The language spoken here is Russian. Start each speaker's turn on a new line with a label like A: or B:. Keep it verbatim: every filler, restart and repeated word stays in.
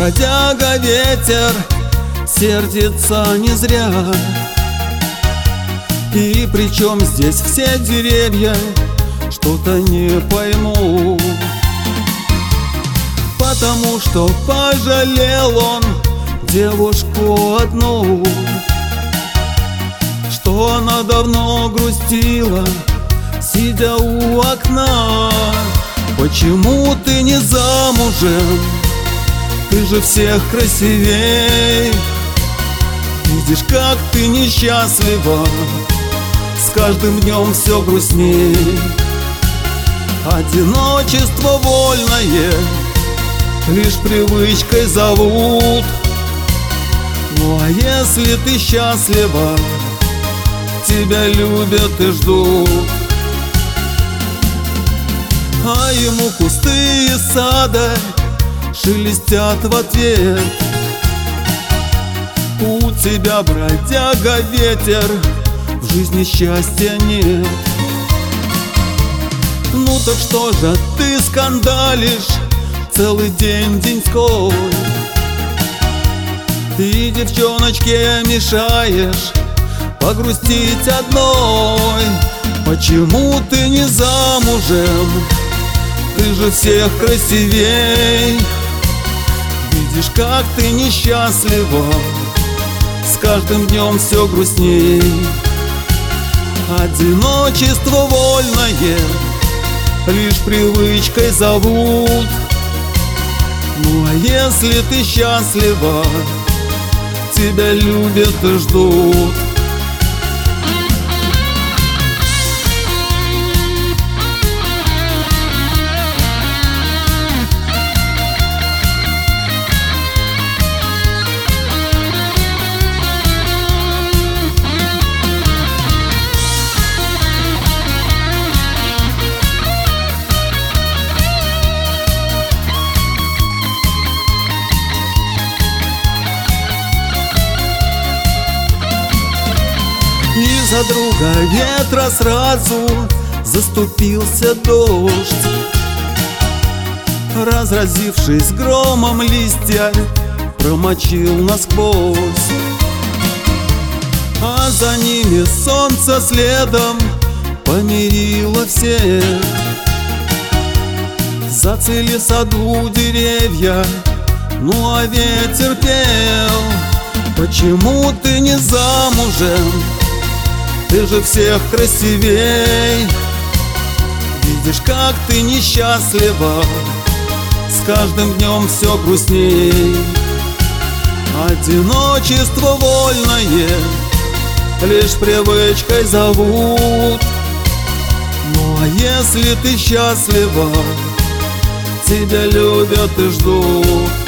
A: Бродяга ветер сердится не зря. И причем здесь все деревья, что-то не пойму. Потому что пожалел он девушку одну, что она давно грустила, сидя у окна. Почему ты не замужем? Ты же всех красивей. Видишь, как ты несчастлива, с каждым днем все грустней. Одиночество вольное лишь привычкой зовут. Ну а если ты счастлива, тебя любят и ждут. А ему кусты из сада шелестят в ответ. У тебя, бродяга, ветер, в жизни счастья нет. Ну так что же ты скандалишь целый день деньской? Ты девчоночке мешаешь погрустить одной. Почему ты не замужем? Ты же всех красивей. Видишь, как ты несчастлива, с каждым днем все грустней. Одиночество вольное лишь привычкой зовут. Ну а если ты счастлива, тебя любят и ждут. И за друга ветра сразу заступился дождь. Разразившись громом, листья промочил насквозь. А за ними солнце следом помирило всех. Зацвели в саду деревья, ну а ветер пел. Почему ты не замужем? Ты же всех красивей. Видишь, как ты несчастлива, с каждым днем все грустней. Одиночество вольное лишь привычкой зовут. Ну а если ты счастлива, тебя любят и ждут.